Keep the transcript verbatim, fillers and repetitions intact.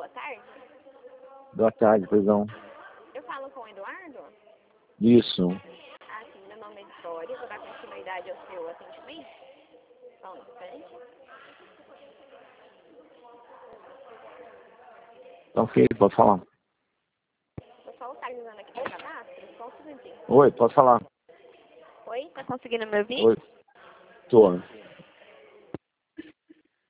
tarde. Boa tarde, perdão. Eu falo com o Eduardo? Isso. Ah, sim, meu nome é Vitória, vou dar continuidade ao seu atendimento. Só um instante. Tá ok, pode falar. Tô só localizando aqui no cadastro, só um segundinho. Oi, pode falar. Oi, tá conseguindo me ouvir? Oi. Tô.